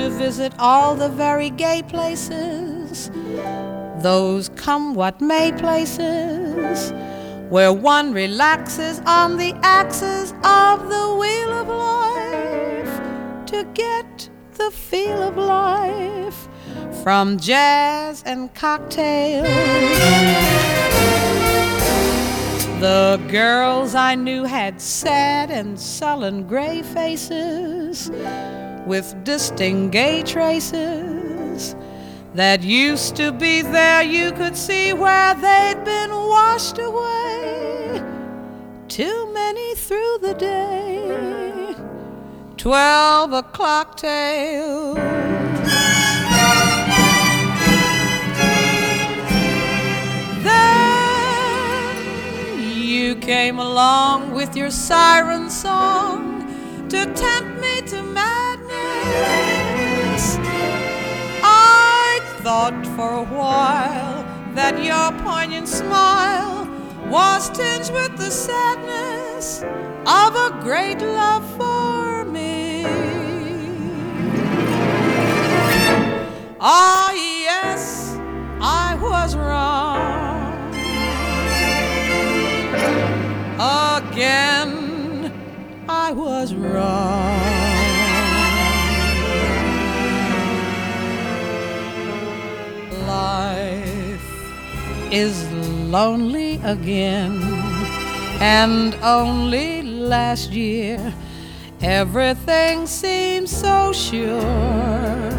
to visit all the very gay places, those come-what-may places, where one relaxes on the axis of the wheel of life to get the feel of life from jazz and cocktails. The girls I knew had sad and sullen gray faces with distinct gay traces that used to be there. You could see where they'd been washed away. Too many through the day. 12 o'clock tales. You came along with your siren song to tempt me to madness. I thought for a while that your poignant smile was tinged with the sadness of a great love for me. Ah, yes, I was wrong. Again, I was wrong. Life is lonely again, and only last year everything seemed so sure.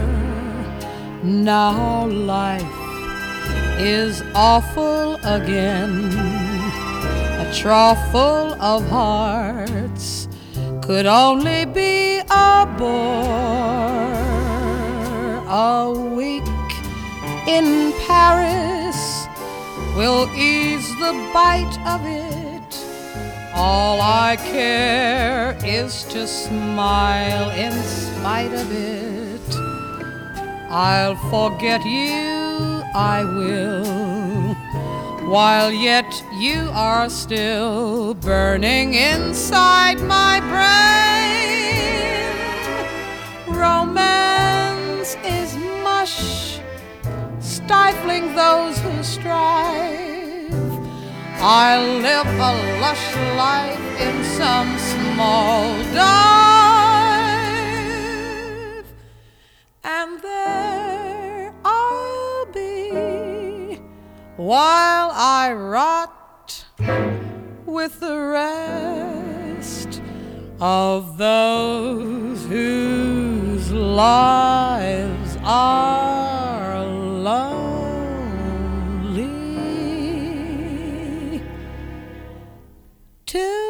Now life is awful again. A trough full of hearts could only be a bore. A week in Paris will ease the bite of it. All I care is to smile in spite of it. I'll forget you, I will, while yet you are still burning inside my brain. Romance is mush, stifling those who strive. I'll live a lush life in some small dive, and there I'll be while I rot with the rest of those whose lives are lonely too.